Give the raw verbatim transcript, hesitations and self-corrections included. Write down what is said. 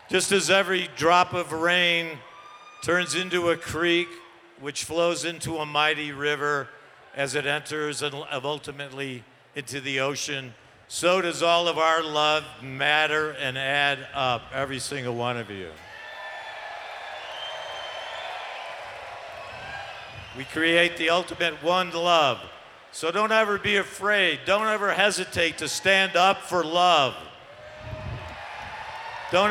Just as every drop of rain turns into a creek, which flows into a mighty river as it enters and ultimately into the ocean, so does all of our love matter and add up, every single one of you. We create the ultimate one love. So don't ever be afraid. Don't ever hesitate to stand up for love.